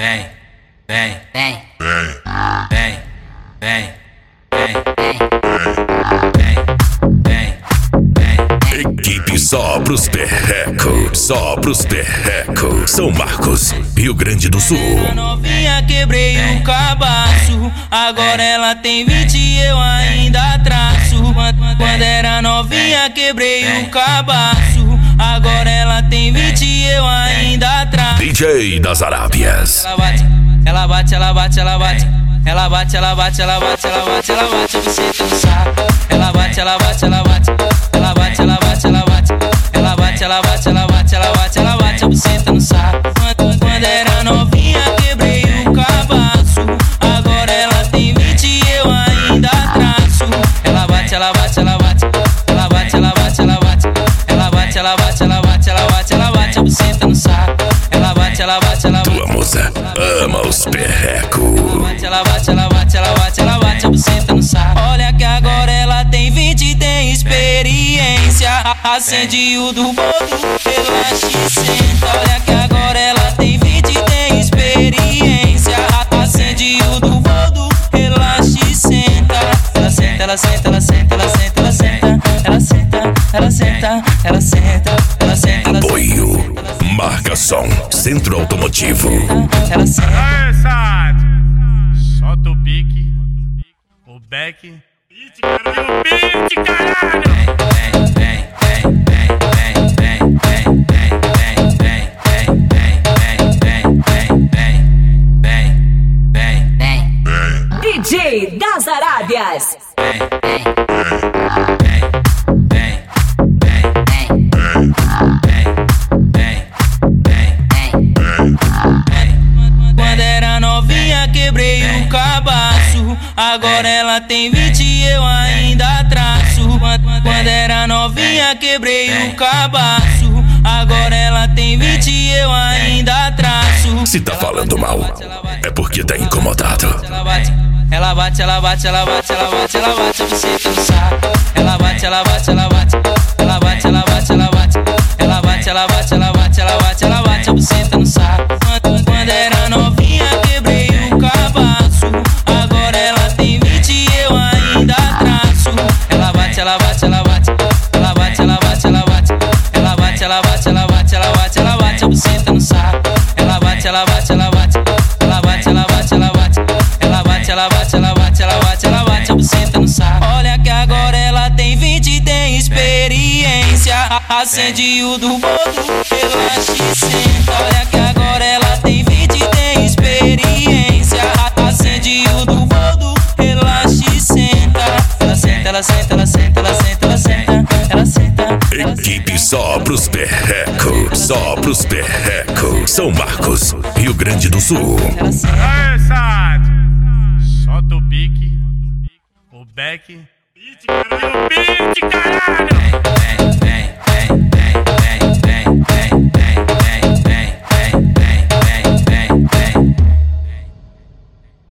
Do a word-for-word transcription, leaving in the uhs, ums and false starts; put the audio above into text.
vem, vem, Vem, vem, vem, vem, vem, vem, vem. Equipe só pros perrecos, só pros perrecos. São Marcos, Rio Grande do Sul. A novinha quebrei o cabaço, agora ela tem vinte e eu ainda traço. Quando era novinha quebrei o cabaço, agora ela tem vinte e eu ainda traço. D J das Arábias. Ela bate, ela bate, ela bate, ela bate, ela bate, ela bate, ela bate, ela bate, ela bate, você tem no saco. Ela bate, ela bate, ela bate, ela bate, ela bate, ela bate, ela bate, ela bate, ela bate, ela bate, ela bate, você tá no saco. Quando era novinha quebrei o cabaço, agora ela tem vinte e eu ainda traço. Ela bate, ela bate, ela bate, ela bate, ela bate, ela bate, ela bate, ela bate, ela bate, ela bate, ela bate, você tá no saco. Ela bate, ela bate, ela bate. Tua musa ama os perrecos. Ela bate, ela bate, ela bate, ela bate, você tá no saco. Olha que agora ela tem vinte e tem experiência. Acende o do bodo, relaxa e senta. Olha que agora ela tem vinte e tem experiência. Acende o do bodo, relaxa e senta. Ela senta, ela senta, ela senta, ela senta, ela senta. Ela senta, ela senta, ela senta, ela senta. Apoio, Marca Som, Centro Automotivo. Ela senta. Aê, Sad! Solta o pique, o back. Beat, caralho, o beat, caralho! D J das Arábias. Quando era novinha quebrei o cabaço, agora ela tem vinte e eu ainda traço. Quando era novinha quebrei o cabaço, agora ela tem vinte e eu ainda traço. Se tá falando mal, é porque tá incomodado. Ela bate, ela bate, ela bate, ela bate, ela bate, ela bate, você tá no saco. Ela bate, ela bate, ela bate, ela bate, ela bate, ela bate, ela bate, ela bate, ela bate, ela bate, ela bate, você tá no saco. Quando era novinha quebrei o cabaço, agora ela tem vinte e eu ainda traço. Ela bate, ela bate, ela bate, ela bate, ela bate, ela bate, ela bate, ela bate, ela bate, ela bate, ela bate, você tá no saco. Ela bate, ela bate, ela bate, ela bate, ela bate, ela bate, ela bate, ela bate, ela bate, ela bate, ela bate, você tá no saco. Olha que agora ela tem vinte e tem experiência. Acende o do bodo, relaxa e senta. Olha que agora ela tem vinte e tem experiência. Acende o do bodo, relaxa e senta. Ela senta, ela senta, ela senta, ela senta, ela senta, ela senta. Equipe só pros perrecos, só pros perrecos. São Marcos, Rio Grande do Sul. Aê, Sad! Solta o pique, o back. Beat, caralho, o beat, caralho!